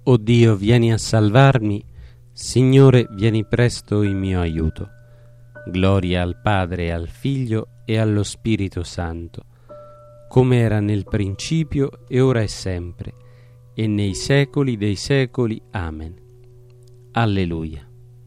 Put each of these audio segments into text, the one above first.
O Dio, vieni a salvarmi, Signore, vieni presto in mio aiuto. Gloria al Padre, al Figlio e allo Spirito Santo, come era nel principio e ora e sempre, e nei secoli dei secoli. Amen. Alleluia.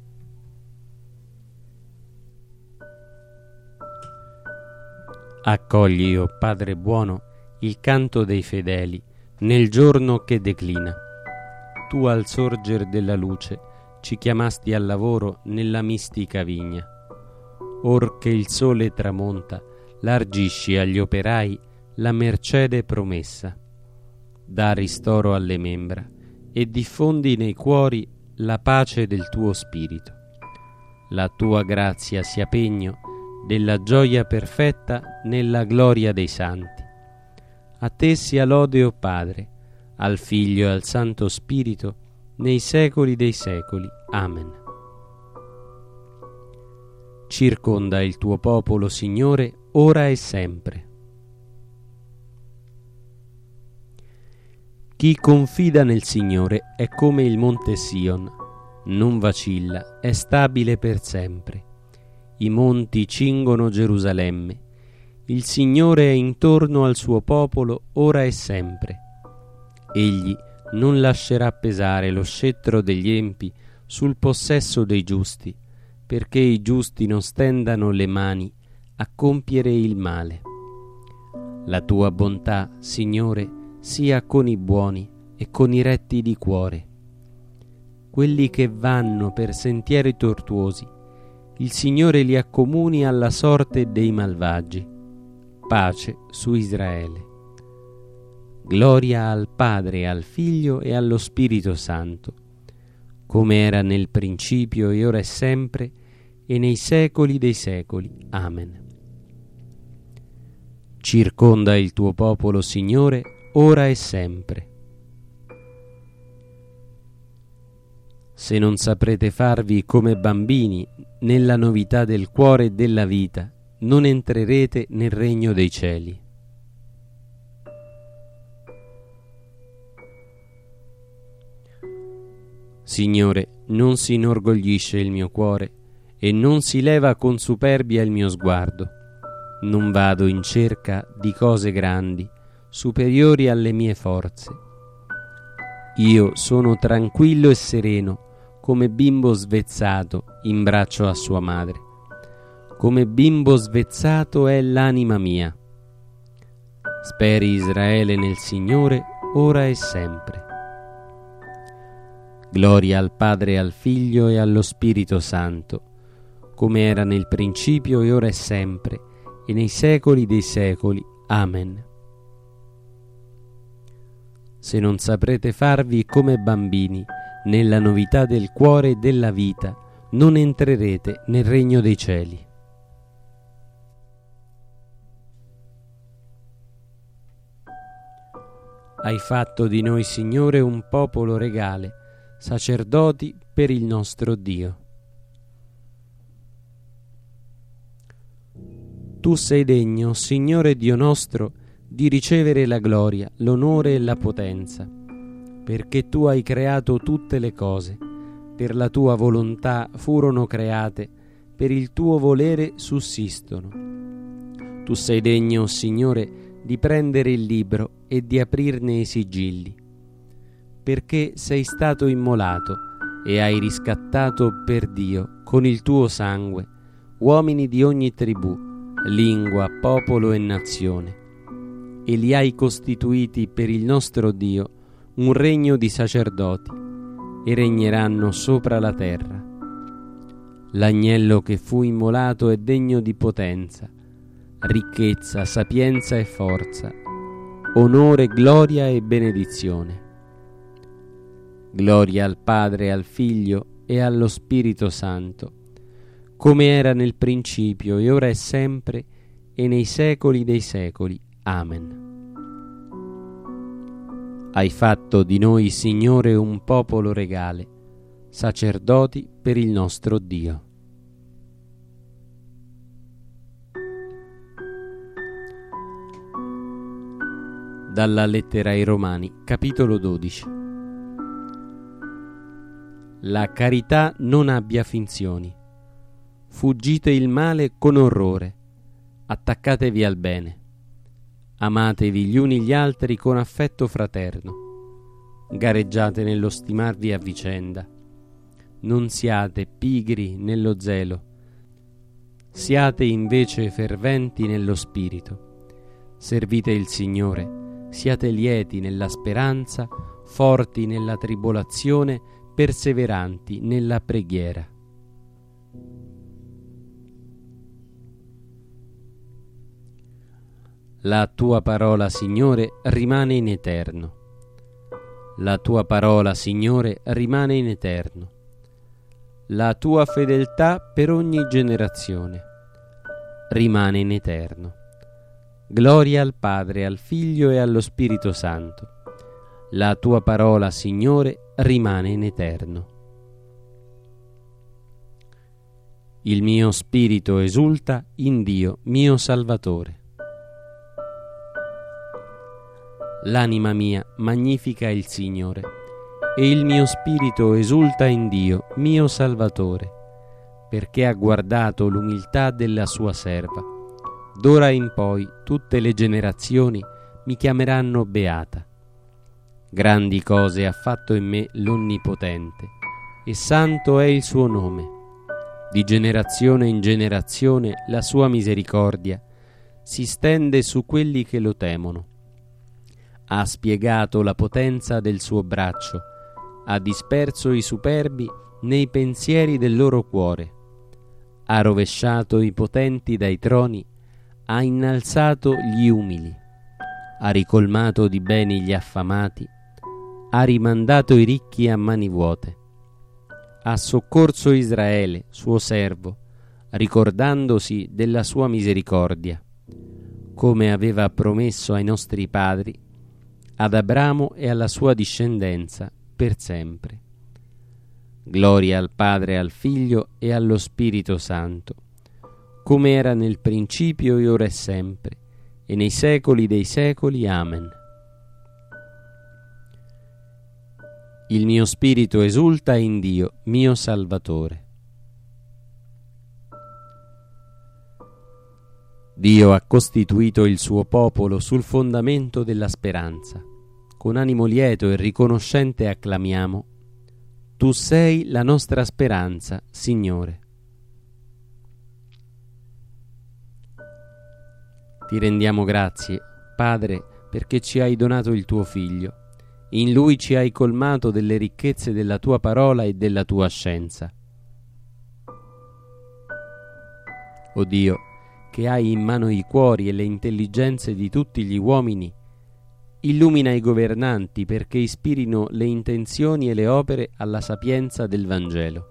Accogli, o Padre buono, il canto dei fedeli nel giorno che declina. Tu al sorger della luce ci chiamasti al lavoro nella mistica vigna. Or che il sole tramonta, largisci agli operai la mercede promessa. Dà ristoro alle membra e diffondi nei cuori la pace del tuo spirito. La tua grazia sia pegno della gioia perfetta nella gloria dei santi. A te sia lode, o Padre, al Figlio e al Santo Spirito, nei secoli dei secoli. Amen. Circonda il tuo popolo, Signore, ora e sempre. Chi confida nel Signore è come il monte Sion, non vacilla, è stabile per sempre. I monti cingono Gerusalemme, il Signore è intorno al suo popolo ora e sempre. Egli non lascerà pesare lo scettro degli empi sul possesso dei giusti, perché i giusti non stendano le mani a compiere il male. La tua bontà, Signore, sia con i buoni e con i retti di cuore. Quelli che vanno per sentieri tortuosi, il Signore li accomuni alla sorte dei malvagi. Pace su Israele. Gloria al Padre, al Figlio e allo Spirito Santo, come era nel principio e ora e sempre, e nei secoli dei secoli. Amen. Circonda il tuo popolo, Signore, ora e sempre. Se non saprete farvi come bambini nella novità del cuore e della vita, non entrerete nel regno dei cieli. Signore, non si inorgoglisce il mio cuore e non si leva con superbia il mio sguardo. Non vado in cerca di cose grandi, superiori alle mie forze. Io sono tranquillo e sereno, come bimbo svezzato in braccio a sua madre. Come bimbo svezzato è l'anima mia. Speri Israele nel Signore, ora e sempre. Gloria al Padre, al Figlio e allo Spirito Santo, come era nel principio e ora e sempre, e nei secoli dei secoli. Amen. Se non saprete farvi come bambini nella novità del cuore e della vita, non entrerete nel regno dei cieli. Hai fatto di noi, Signore, un popolo regale, sacerdoti per il nostro Dio. Tu sei degno, Signore Dio nostro, di ricevere la gloria, l'onore e la potenza, perché tu hai creato tutte le cose, per la tua volontà furono create, per il tuo volere sussistono. Tu sei degno, Signore, di prendere il libro e di aprirne i sigilli, perché sei stato immolato e hai riscattato per Dio con il tuo sangue uomini di ogni tribù, lingua, popolo e nazione, e li hai costituiti per il nostro Dio un regno di sacerdoti, e regneranno sopra la terra. L'agnello che fu immolato è degno di potenza, ricchezza, sapienza e forza, onore, gloria e benedizione. Gloria al Padre, al Figlio e allo Spirito Santo, come era nel principio e ora e sempre, e nei secoli dei secoli. Amen. Hai fatto di noi, Signore, un popolo regale, sacerdoti per il nostro Dio. Dalla lettera ai Romani, capitolo 12. la carità non abbia finzioni. Fuggite il male con orrore, attaccatevi al bene. Amatevi gli uni gli altri con affetto fraterno. Gareggiate nello stimarvi a vicenda. Non siate pigri nello zelo. Siate invece ferventi nello spirito. Servite il Signore. Siate lieti nella speranza, forti nella tribolazione, perseveranti nella preghiera. La tua parola, Signore, rimane in eterno. La tua parola, Signore, rimane in eterno. La tua fedeltà per ogni generazione rimane in eterno. Gloria al Padre, al Figlio e allo Spirito Santo. La tua parola, Signore, rimane in eterno. Il mio spirito esulta in Dio, mio Salvatore. L'anima mia magnifica il Signore, e il mio spirito esulta in Dio, mio Salvatore, perché ha guardato l'umiltà della sua serva. D'ora in poi tutte le generazioni mi chiameranno beata. Grandi cose ha fatto in me l'Onnipotente, e santo è il suo nome. Di generazione in generazione la sua misericordia si stende su quelli che lo temono. Ha spiegato la potenza del suo braccio, ha disperso i superbi nei pensieri del loro cuore, ha rovesciato i potenti dai troni, ha innalzato gli umili, ha ricolmato di beni gli affamati, ha rimandato i ricchi a mani vuote, ha soccorso Israele, suo servo, ricordandosi della sua misericordia, come aveva promesso ai nostri padri, ad Abramo e alla sua discendenza per sempre. Gloria al Padre, al Figlio e allo Spirito Santo, come era nel principio e ora e sempre, e nei secoli dei secoli. Amen. Il mio spirito esulta in Dio, mio Salvatore. Dio ha costituito il suo popolo sul fondamento della speranza. Con animo lieto e riconoscente acclamiamo: Tu sei la nostra speranza, Signore. Ti rendiamo grazie, Padre, perché ci hai donato il tuo Figlio. In Lui ci hai colmato delle ricchezze della tua parola e della tua scienza. O Dio, che hai in mano i cuori e le intelligenze di tutti gli uomini, illumina i governanti perché ispirino le intenzioni e le opere alla sapienza del Vangelo.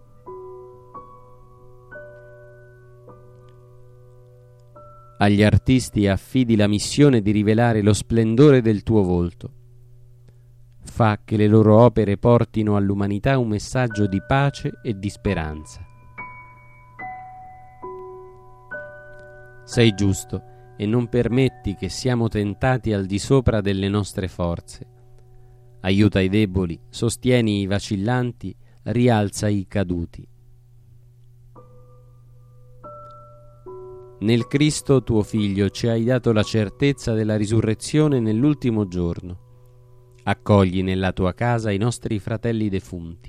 Agli artisti affidi la missione di rivelare lo splendore del tuo volto. Fa che le loro opere portino all'umanità un messaggio di pace e di speranza. Sei giusto e non permetti che siamo tentati al di sopra delle nostre forze. Aiuta i deboli, sostieni i vacillanti, rialza i caduti. Nel Cristo tuo Figlio ci hai dato la certezza della risurrezione nell'ultimo giorno. Accogli nella tua casa i nostri fratelli defunti.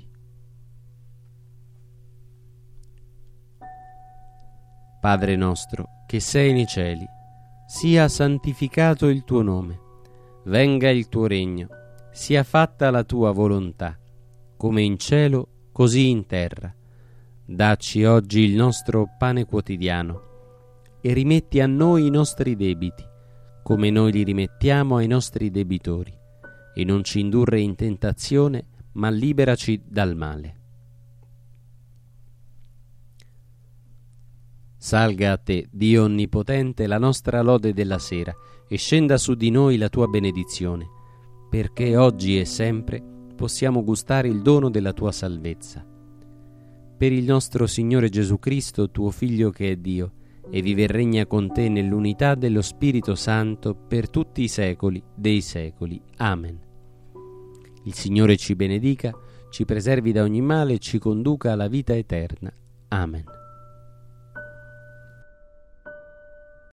Padre nostro, che sei nei cieli, sia santificato il tuo nome, venga il tuo regno, sia fatta la tua volontà, come in cielo, così in terra. Dacci oggi il nostro pane quotidiano e rimetti a noi i nostri debiti, come noi li rimettiamo ai nostri debitori, e non ci indurre in tentazione, ma liberaci dal male. Salga a te, Dio Onnipotente, la nostra lode della sera, e scenda su di noi la tua benedizione, perché oggi e sempre possiamo gustare il dono della tua salvezza. Per il nostro Signore Gesù Cristo, tuo Figlio che è Dio, e vive e regna con te nell'unità dello Spirito Santo per tutti i secoli dei secoli. Amen. Il Signore ci benedica, ci preservi da ogni male e ci conduca alla vita eterna. Amen.